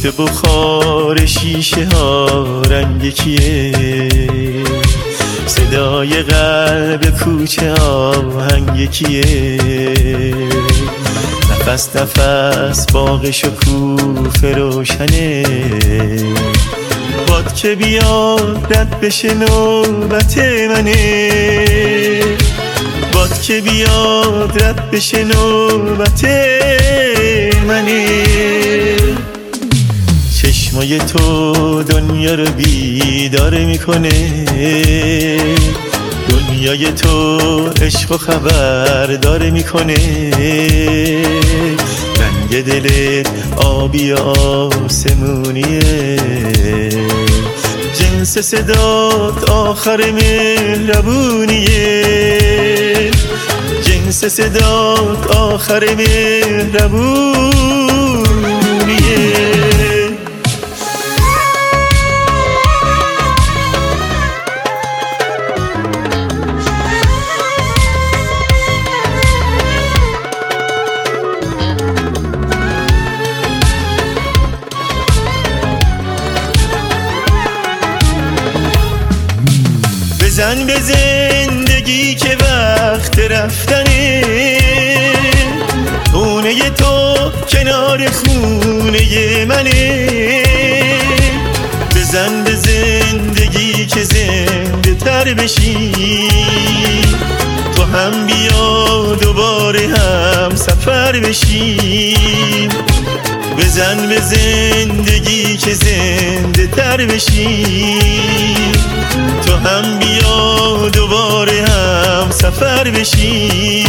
بخار شیشه ها رنگ کیه، صدای قلب کوچه آهنگ کیه، نفس نفس باغ شکوفه روشنه، باد که بیاد رد بشه نوبت منه، باد که بیاد رد بشه نوبت منه. چشمای تو دنیا رو بیدار میکنه، دنیای تو عشق و خبردار میکنه، رنگ دلت آبی آسمونیه، جنس صدات آخر مهربونیه، جنس صدات آخر مهربونیه. بزن به زندگی که وقت رفتنه، خونه تو کنار خونه منه، بزن به زندگی که زنده تر بشی، تو هم بیا دوباره هم سفر بشیم، بزن به زندگی که زنده تر بشی، تو هم بیا دوباره هم سفر بشی.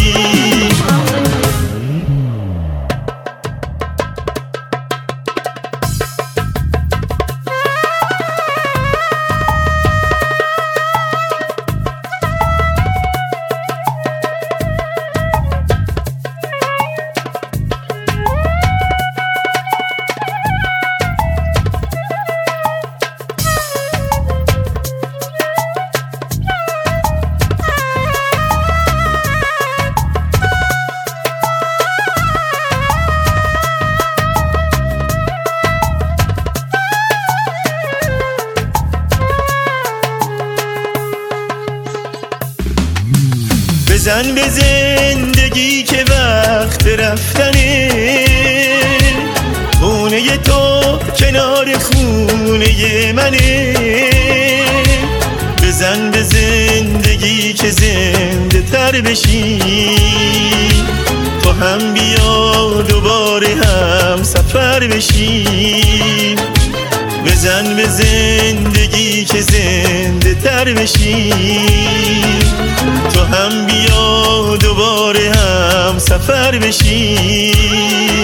بزن به زندگی که وقت رفتنه، خونه تو کنار خونه منه، بزن به زندگی که زنده تر بشی، تو هم بیا دوباره هم سفر بشیم، بزن به زندگی که زنده تر بشیم، تو هم بیا دوباره هم سفر بشیم.